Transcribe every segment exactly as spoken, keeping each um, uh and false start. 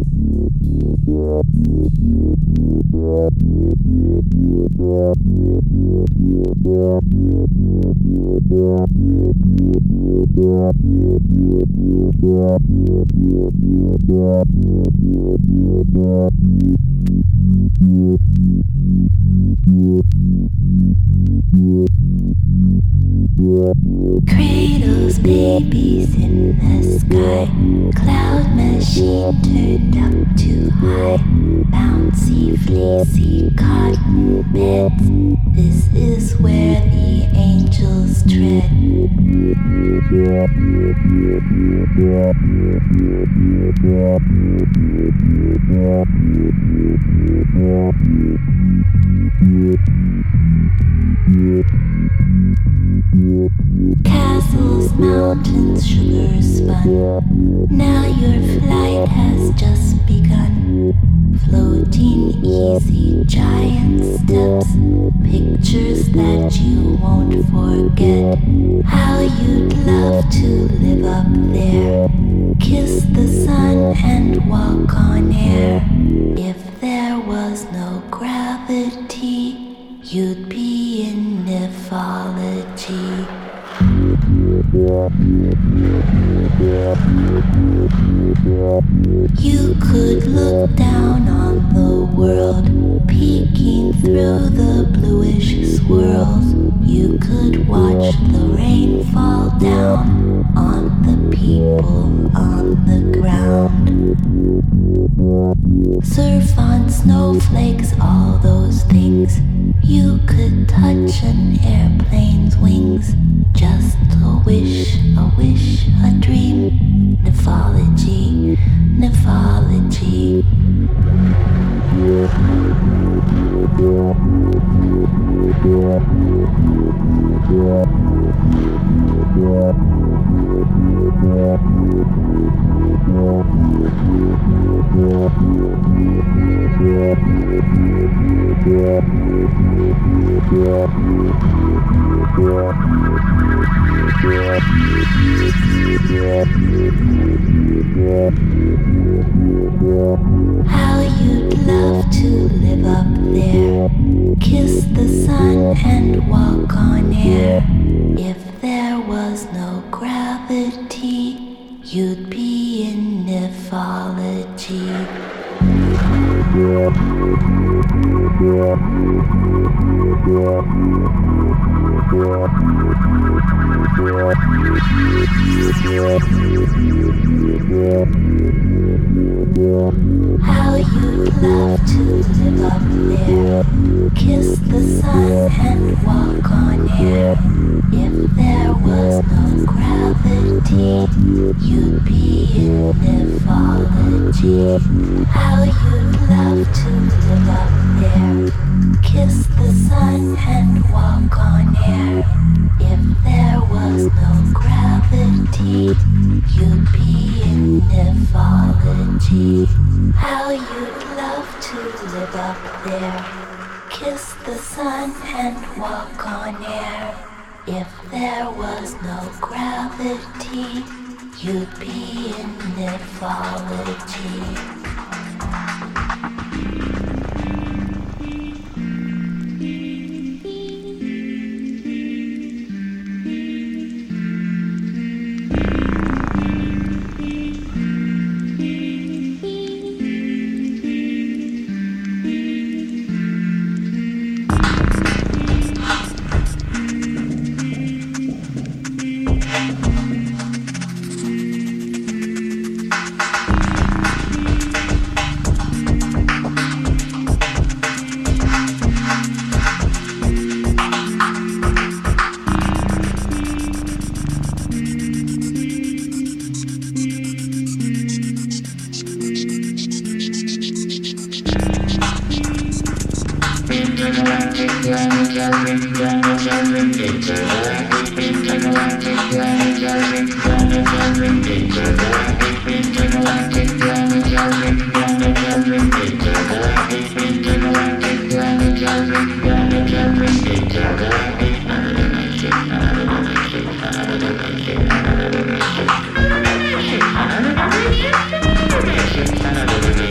Cradles babies in the sky. Cloud machine turned up too high. Bouncy, fleecy cotton beds. This is where the angels tread. Castles, mountains, sugar spun. Now your flight has just begun. Floating easy, giant steps. Pictures that you won't forget. How you'd love to live up there. Kiss the sun and walk on air. If there was no gravity, you'd be in nymphology. You could look down on the world, peeking through the bluish swirls. You could watch the rain fall down on the people on the ground. Surf on snowflakes, all those things. You could touch an airplane's wings. Just a wish, a wish, a dream. Nymphology, nymphology. How you'd love to live up there. Kiss the sun and walk on air. If there was no gravity, you'd be in nymphology. How you'd love to live up there. Kiss the sun and walk on air. If there was no gravity, you'd be in nymphology. How you'd love to live up there. Kiss the sun and walk on air. If there was no gravity, you'd be in nymphology. How you'd love to live up there. Kiss the sun and walk on air. If there was no gravity, you'd be in nymphology. Thank you.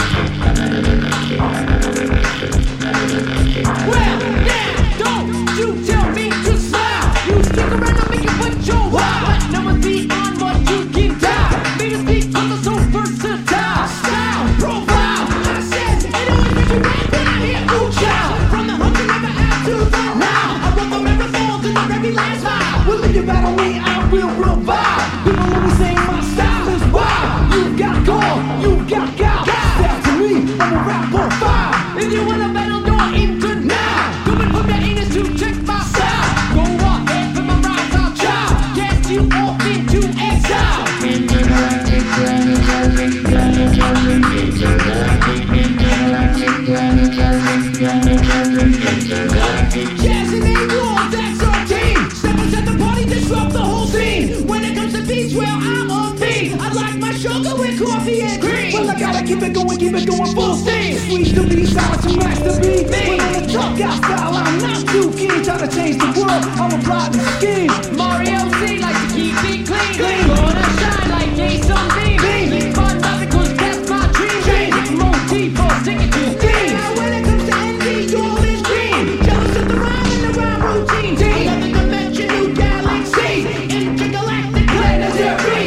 keep it going, keep it going full steam. Sweet to be silent to master B. When on the tough guy style, I'm not too keen. Trying to change the world, I'm a plot and scheme. Mario C likes to keep it clean. Clean. Gonna shine like Jason Beam. Beam. Keep fun loving cause that's my dream. Dream. Get motif or stick it to steam. Now when it comes to envy, you always dream. Jealous of the rhyme and the rhyme routine. Another dimension, new galaxy. Intergalactic planetary.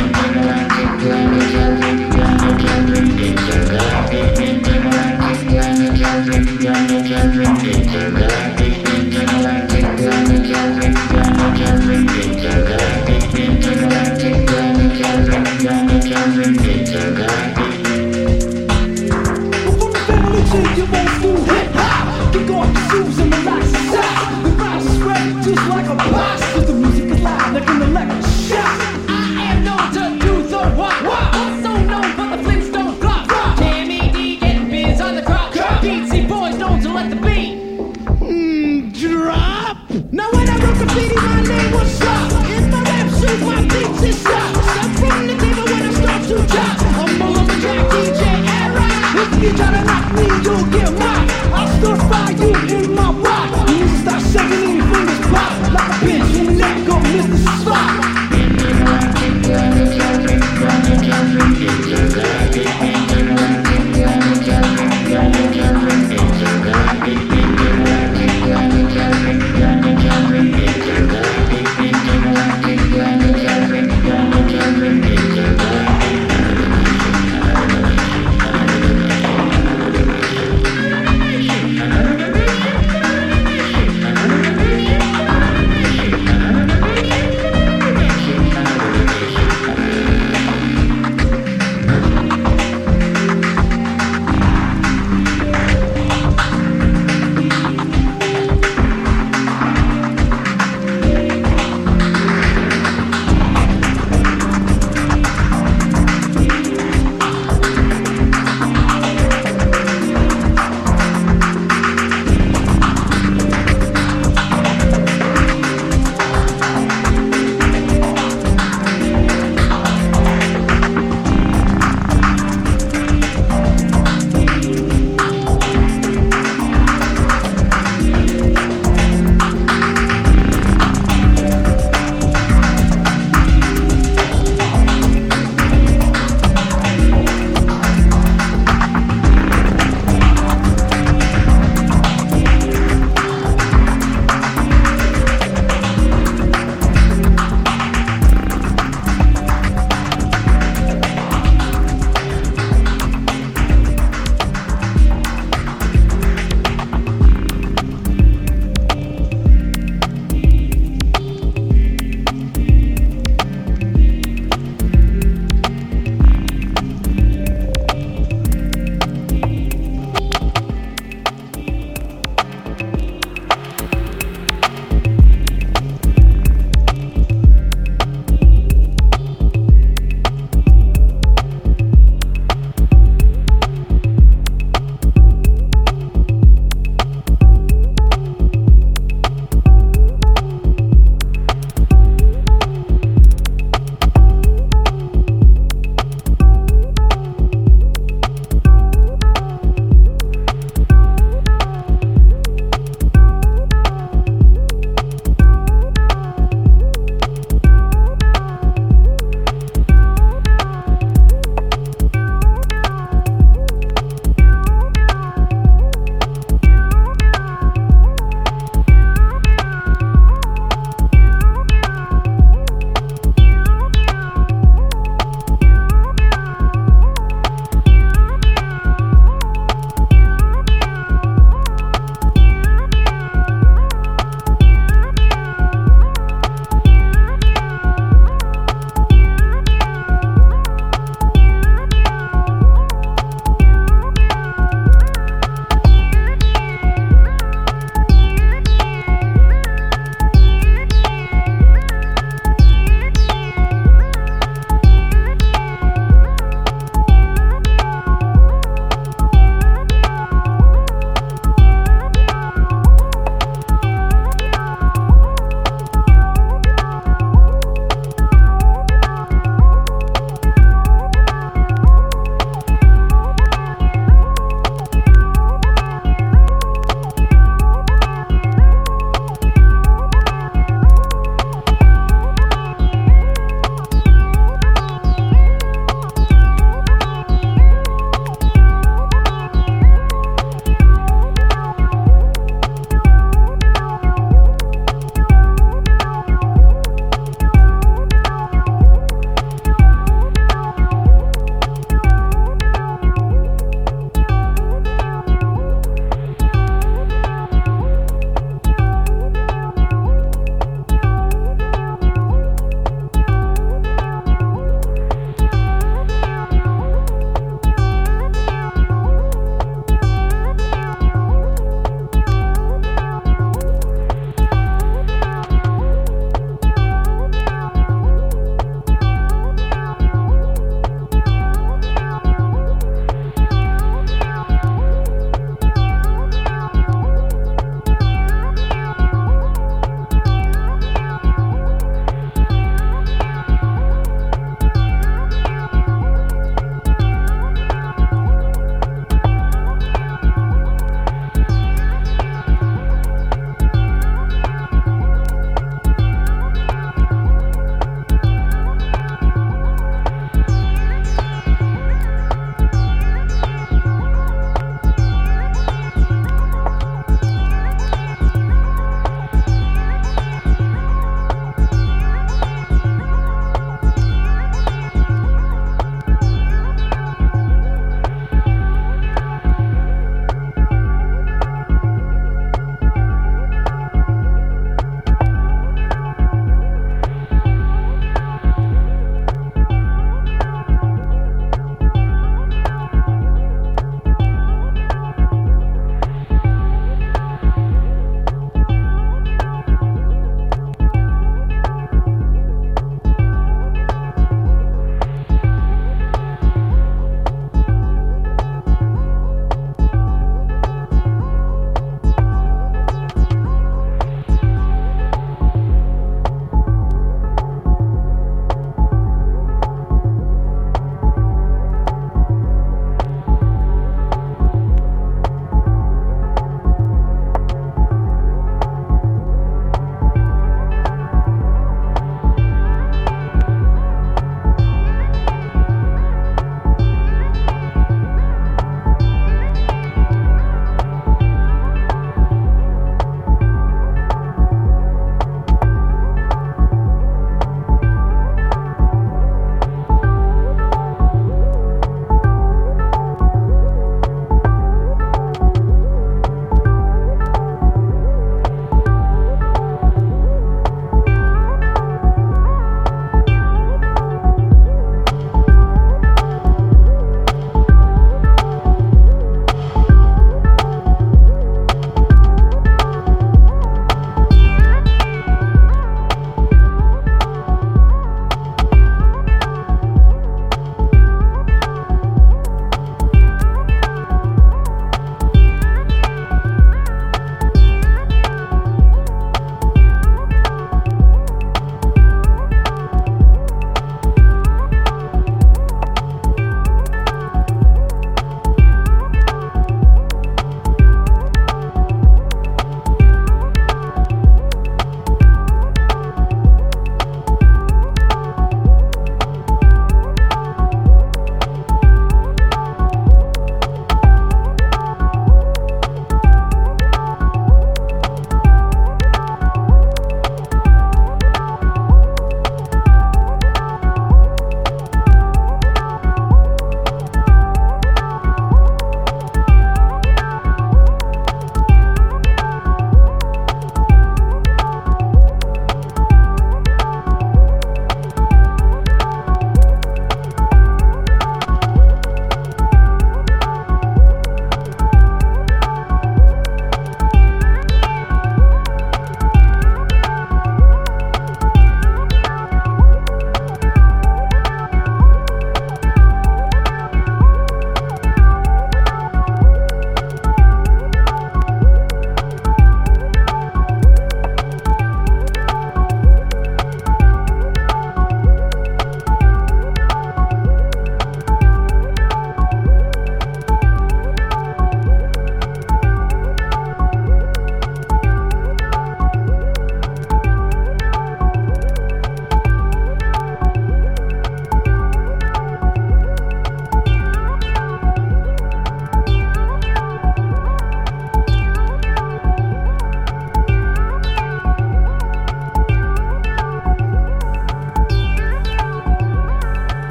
You won't fool hip-hop. Kick off your shoes and relax inside. The rhymes are spread just like a box. Cause the music is loud like an electric shock. I am known to do the walk. Walk. Also known for the Flintstone clock. Rock. Tammy D getting biz on the crowd. P C boys known to let the beat mm, drop. Now when I wrote graffiti, my name was Shop. In my rap suit, my beats is shot. Step from the table when I start to drop. I'm all over Jack D J era. If you try to knock me, you'll get mocked. I'll stir fry you in my rock. You start shaking and your fingers pop. Like a bitch when the neck go miss the spot.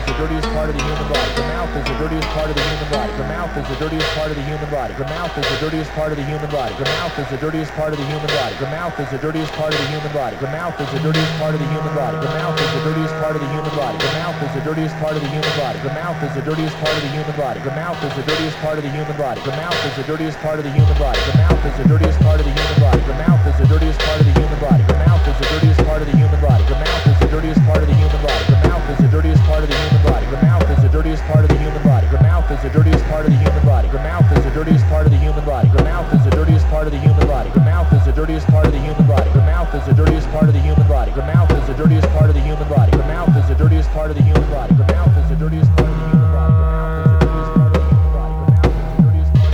is the dirtiest part of the human body. The mouth is the dirtiest part of the human body. The mouth is the dirtiest part of the human body. The mouth is the dirtiest part of the human body. The mouth is the dirtiest part of the human body. The mouth is the dirtiest part of the human body. The mouth is the dirtiest part of the human body. The mouth is the dirtiest part of the human body. The mouth is the dirtiest part of the human body. The mouth is the dirtiest part of the human body. The mouth is the dirtiest part of the human body. The mouth is the dirtiest part of the human body. The mouth is the dirtiest part of the human body. The mouth is the dirtiest part of the human body. The mouth is the dirtiest part of the human body. The mouth is the dirtiest part of the human body. The mouth is the dirtiest part of the human body. The mouth is the dirtiest part of the human body. The mouth is the dirtiest part of the human body. The mouth is the dirtiest part of the human body. The mouth is the dirtiest part of the human body. The mouth is the dirtiest part of the human body. The mouth is the dirtiest part of the human body. The mouth is the dirtiest part of the human body. The mouth is the dirtiest part of the human body. The mouth is the dirtiest part of the human body. The mouth is the dirtiest part of the human body. The mouth is the dirtiest part of the human body.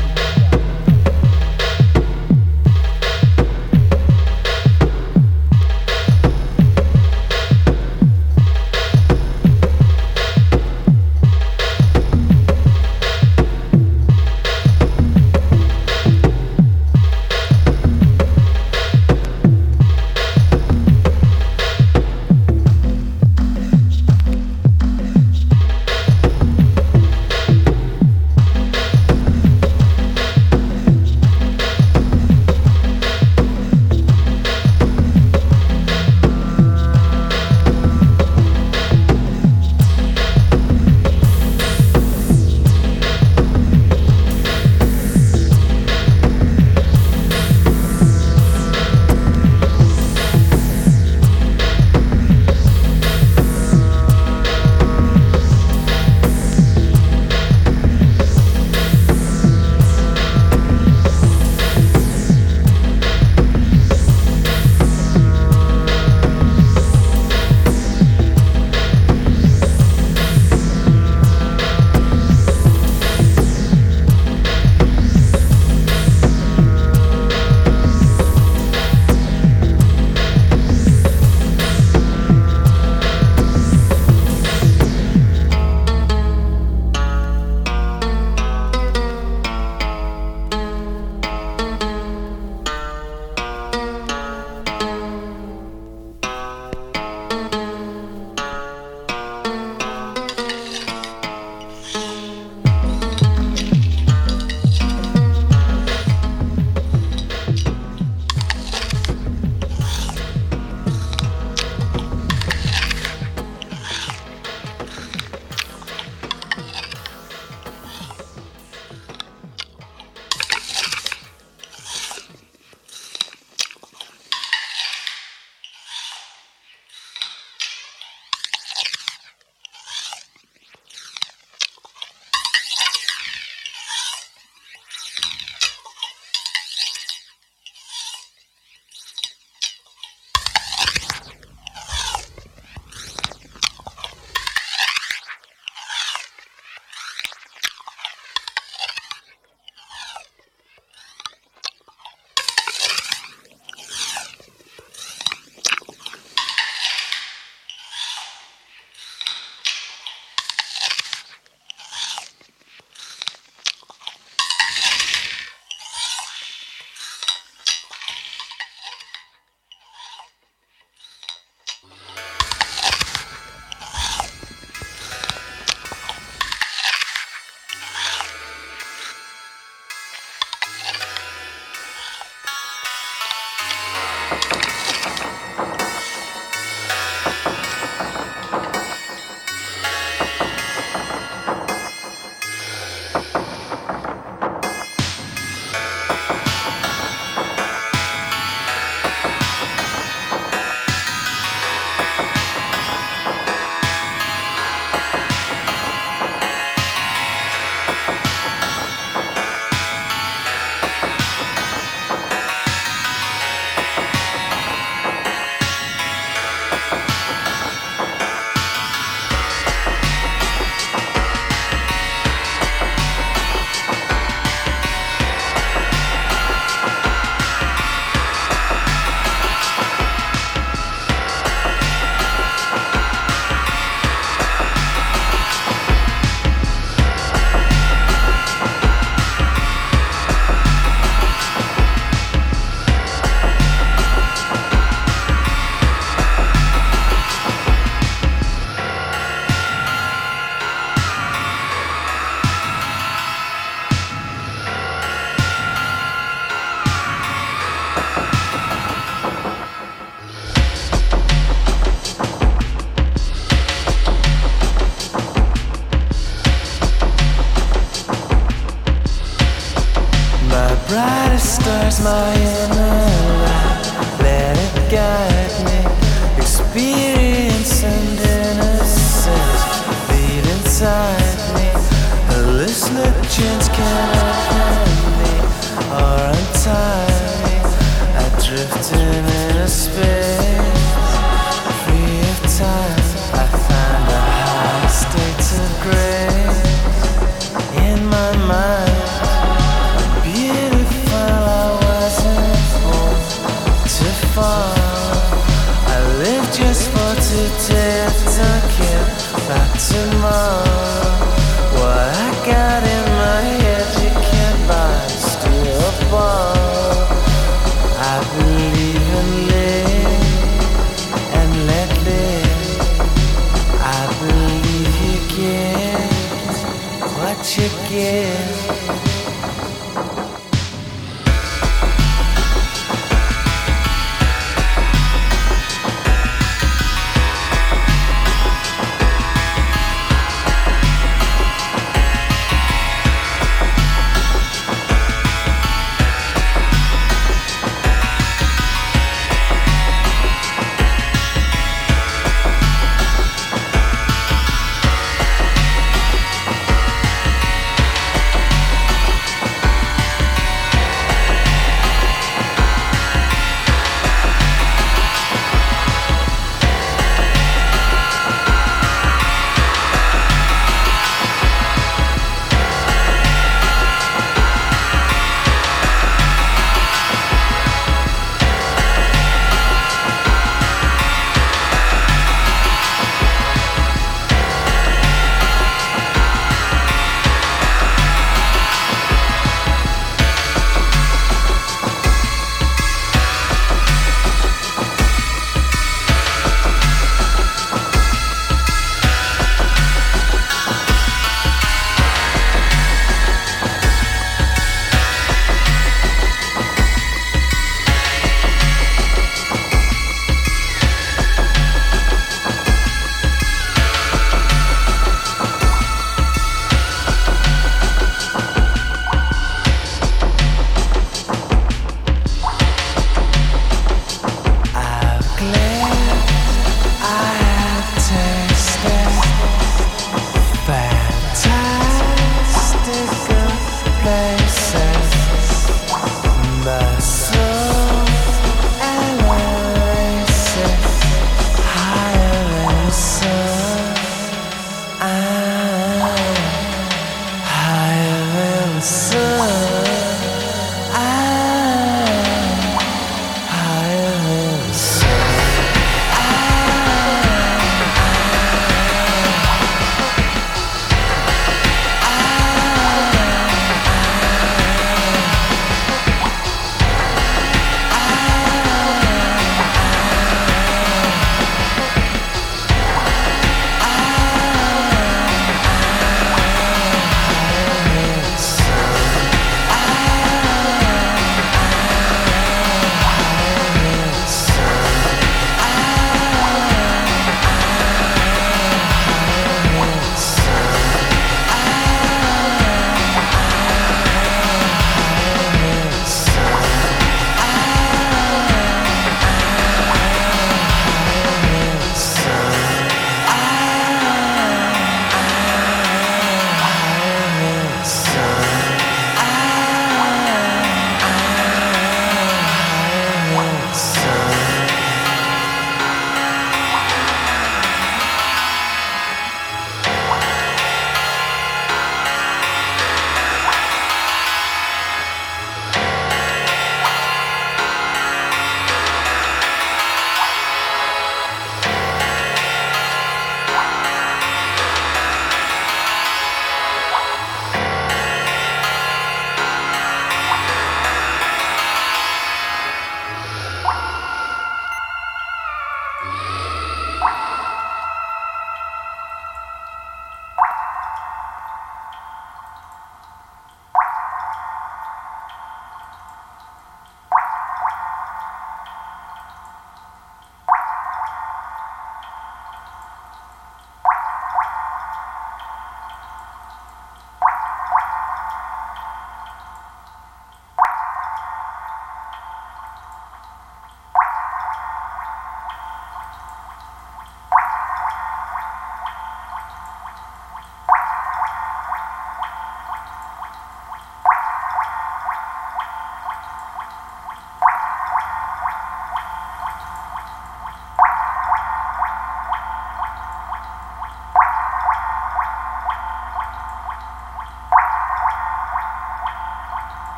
my inner light, let it guide me. Experience and innocence beat inside me. Hallucinogens can offend me or untie me. I drift in inner space, free of time. I find a high state of grace in my mind. Beautiful, I wasn't born to fall. I live just for today. I don't care about tomorrow. What I got in my head, you can't buy. Steal a ball. I believe in live and let live. I believe you get what you get.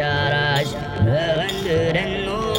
araç Döndüren nur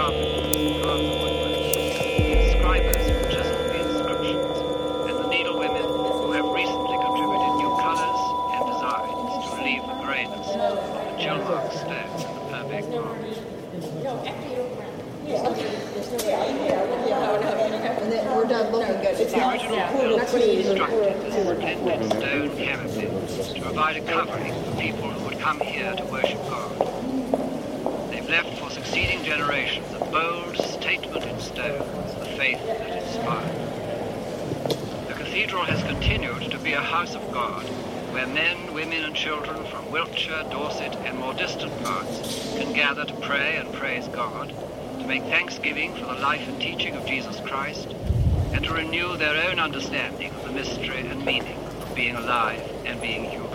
carving, carved the woodwork, the inscribers who chiseled the inscriptions, and the needlewomen who have recently contributed new colours and designs to relieve the greyness of the Chilmark stone in the Purbeck Park. We're done looking good. It's The not original building was constructed as a splendid stone canopy to provide a covering for people who would come here to worship God. They've left for succeeding generations a bold statement in stone of the faith that inspired. The cathedral has continued to be a house of God, where men, women and children from Wiltshire, Dorset and more distant parts can gather to pray and praise God, to make thanksgiving for the life and teaching of Jesus Christ, and to renew their own understanding of the mystery and meaning of being alive and being human.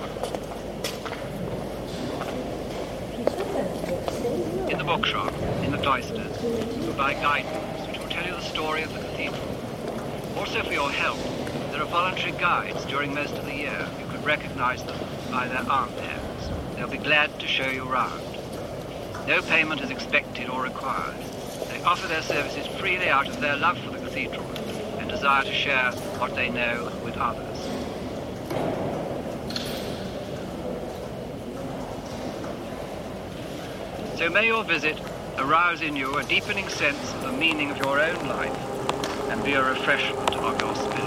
In the bookshop, in the cloisters, you buy guidebooks which will tell you the story of the cathedral. Also for your help, there are voluntary guides during most of the year. You could recognize them by their armbands. They'll be glad to show you around. No payment is expected or required. They offer their services freely out of their love for the cathedral and desire to share what they know with others. So may your visit arouse in you a deepening sense of the meaning of your own life and be a refreshment of your spirit.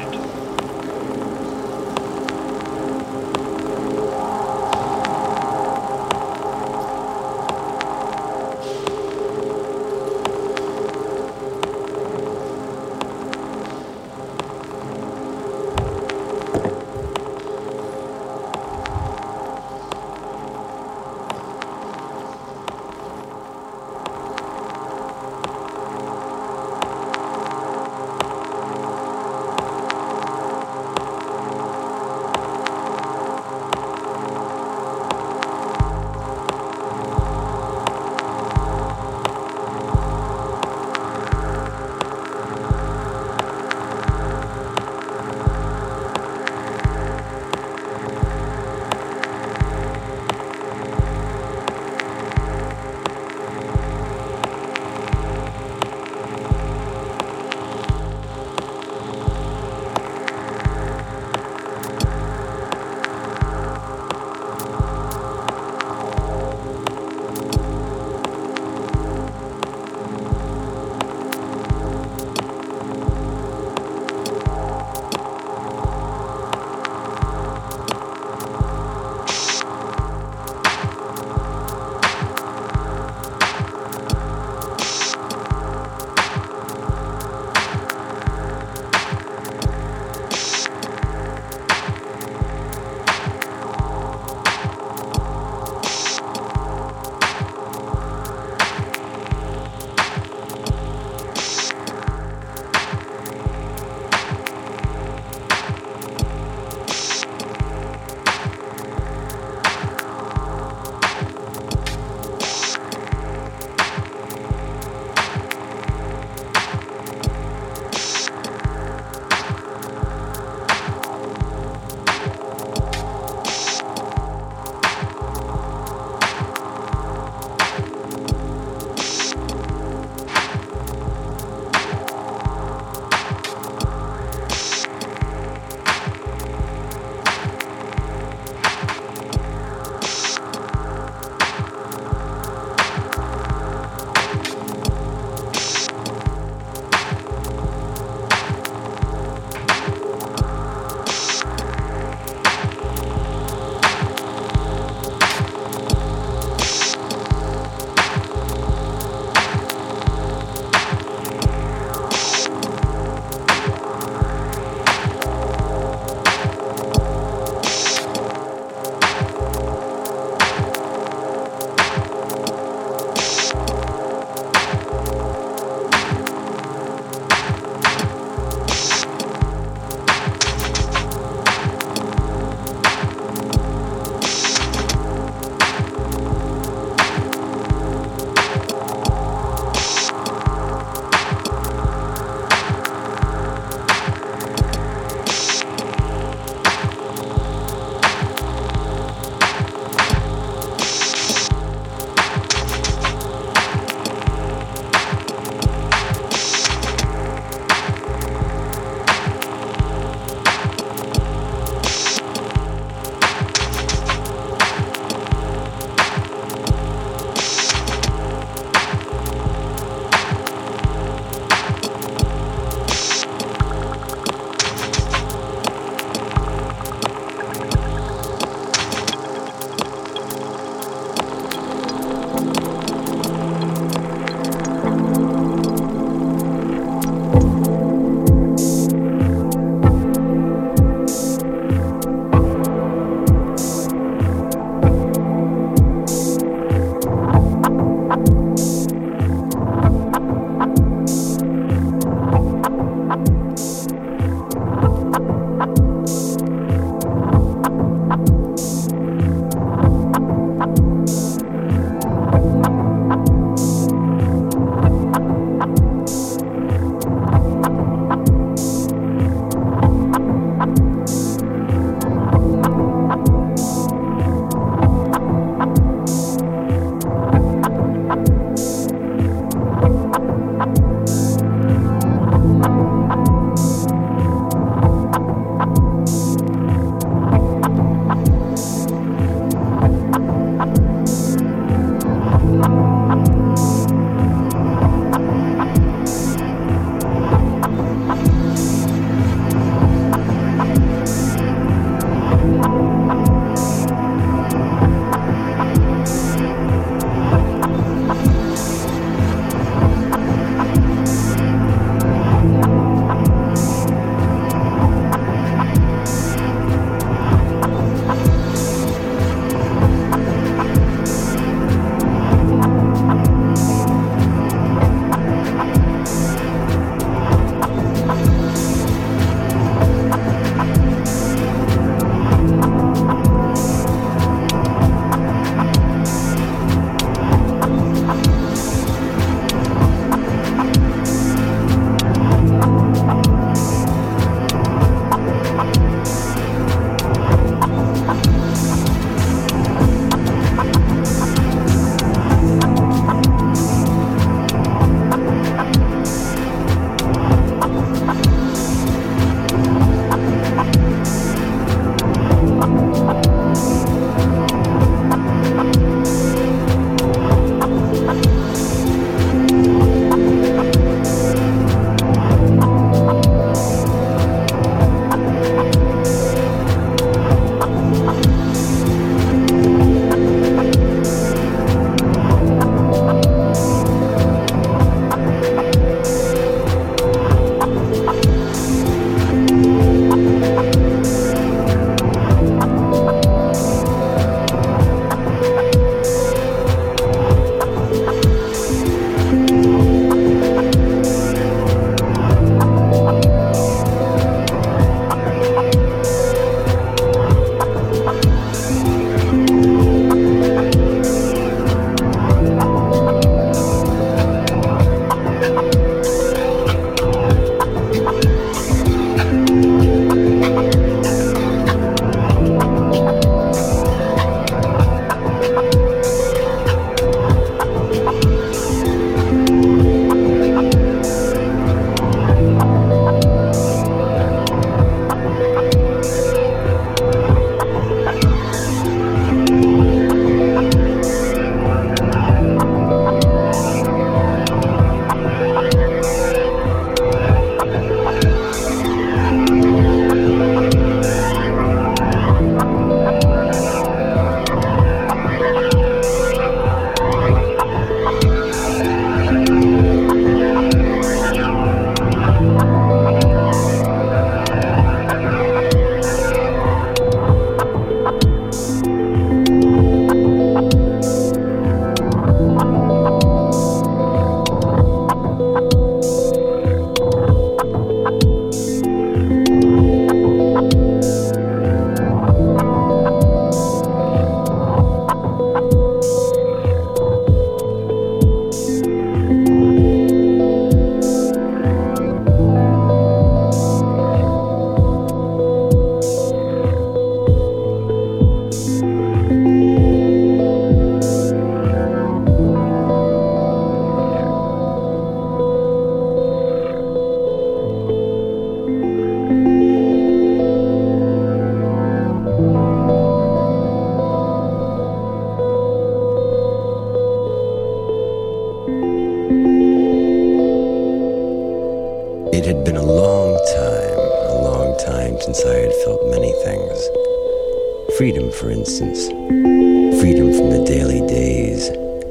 since I had felt many things. Freedom, for instance. Freedom from the daily days.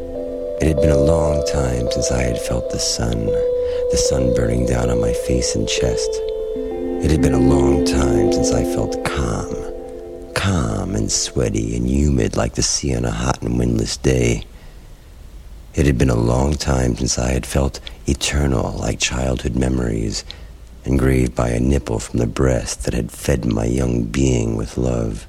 It had been a long time since I had felt the sun, the sun burning down on my face and chest. It had been a long time since I felt calm, calm and sweaty and humid like the sea on a hot and windless day. It had been a long time since I had felt eternal like childhood memories, engraved by a nipple from the breast that had fed my young being with love.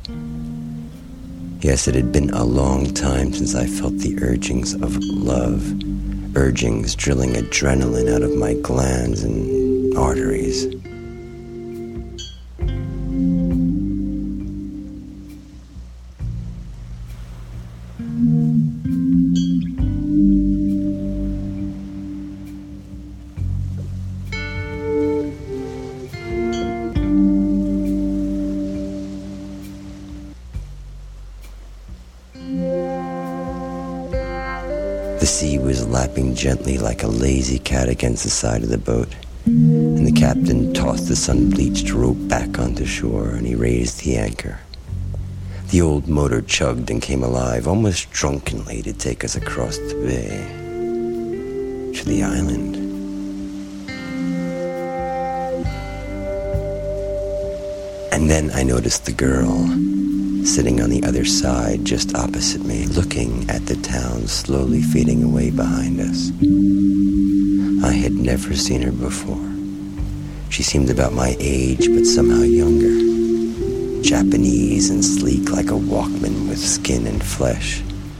Yes, it had been a long time since I felt the urgings of love, urgings drilling adrenaline out of my glands and arteries. The sea was lapping gently like a lazy cat against the side of the boat, and the captain tossed the sun-bleached rope back onto shore, and he raised the anchor. The old motor chugged and came alive, almost drunkenly, to take us across the bay to the island. And then I noticed the girl sitting on the other side just opposite me, looking at the town slowly fading away behind us. I had never seen her before. She seemed about my age, but somehow younger. Japanese and sleek like a Walkman with skin and flesh.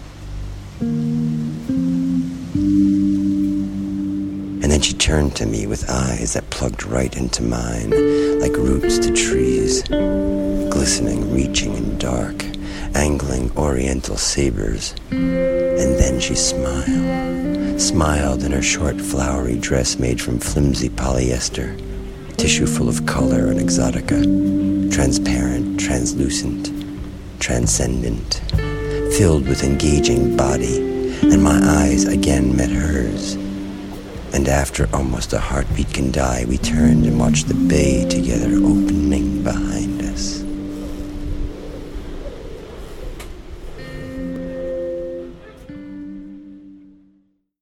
And then she turned to me with eyes that plugged right into mine, like roots to trees, glistening, reaching in dark, angling oriental sabers. And then she smiled, smiled in her short flowery dress made from flimsy polyester, tissue full of color and exotica, transparent, translucent, transcendent, filled with engaging body, and my eyes again met hers. And after almost a heartbeat can die, we turned and watched the bay together opening behind us.